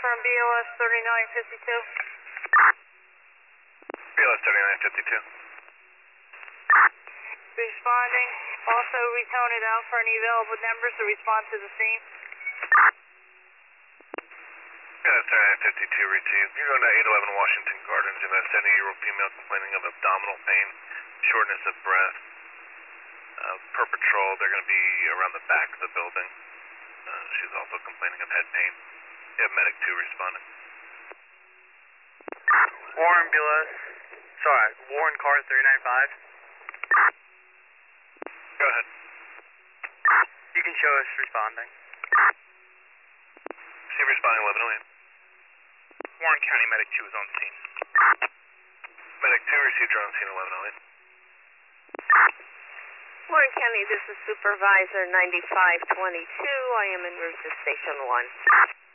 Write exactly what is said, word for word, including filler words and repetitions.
from B O S thirty-nine fifty-two. B O S thirty-nine fifty-two. Responding. Also, we tone it out for any available numbers to respond to the scene. B O S thirty-nine fifty-two received. You're going to eight eleven Washington Gardens. You have a seventy-year-old female complaining of abdominal pain, shortness of breath. Uh, per patrol, they're going to be around the back of the building. Uh, she's also complaining of head pain. You have medic two responding. Warren B O S. Sorry, Warren car three nine five. Go ahead. You can show us responding. See responding eleven oh eight. Warren County Medic two is on scene. Medic two received your on scene eleven oh eight. Warren County, this is Supervisor ninety-five twenty-two. I am en route to Station one.